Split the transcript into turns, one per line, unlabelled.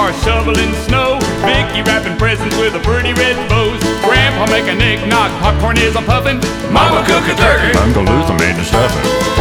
Grandpa shoveling snow, Vicky wrapping presents with a pretty red bows. Grandpa making eggnog, popcorn is a puffin', Mama cook a turkey,
Uncle Luther made the stuffing.